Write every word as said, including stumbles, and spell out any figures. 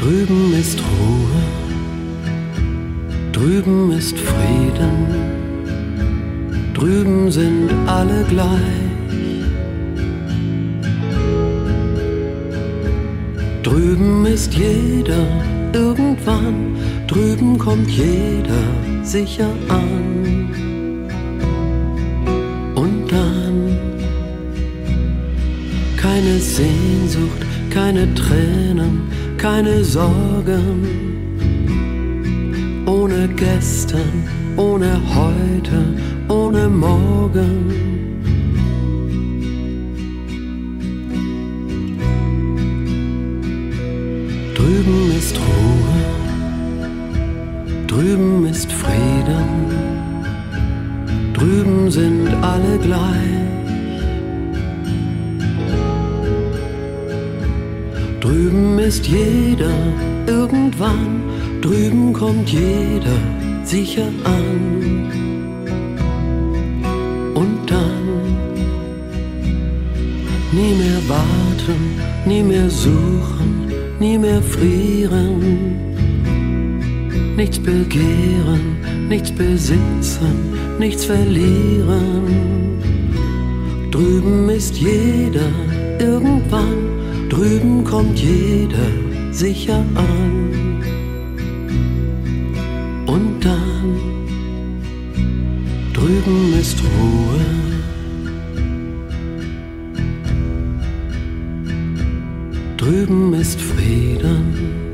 Drüben ist Ruhe, drüben ist Frieden, drüben sind alle gleich. Drüben ist jeder irgendwann, drüben kommt jeder sicher an. Und dann keine Sehnsucht, keine Tränen, keine Sorgen. Ohne gestern, ohne heute, ohne morgen. Drüben ist Ruhe, drüben ist Frieden, drüben sind alle gleich. Drüben ist jeder irgendwann, drüben kommt jeder sicher an. Und dann nie mehr warten, nie mehr suchen, nie mehr frieren. Nichts begehren, nichts besitzen, nichts verlieren. Drüben ist jeder irgendwann, drüben kommt jeder sicher an. Und dann drüben ist Ruhe, drüben ist Frieden.